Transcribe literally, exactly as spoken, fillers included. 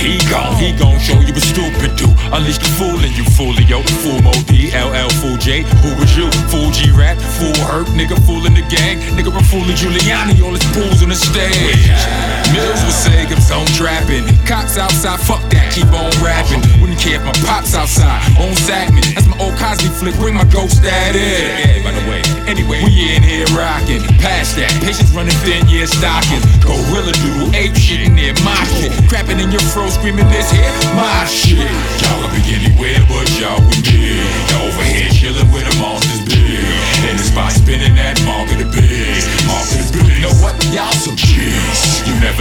he gone. He gon' show you what stupid do. Unleash the fool in you, foolio. Fool Mo D, L L, Fool J. Who was you? Fool G-Rap, fool Hurt, nigga fooling the gang. Nigga, I'm fooling Giuliani, all his fools on the stage. Mills would say, I'm zone trapping. Cops outside, fuck that, keep on rapping. Wouldn't care if my pops outside, on Sackman. That's my old Cosby flick, bring my ghost dad in. Yeah, by the way, anyway, we in here rocking. Past that, patience running thin, yeah, stocking. Gorilla doodle, ape shit in there, my shit. Crapping in your fro, screaming this here, my shit. Y'all could be anywhere, but y'all with me. Y'all over here chilling with the monsters big. In the spot spinning that mark of the big. Mark of the big. You know what? Y'all some cheese. You never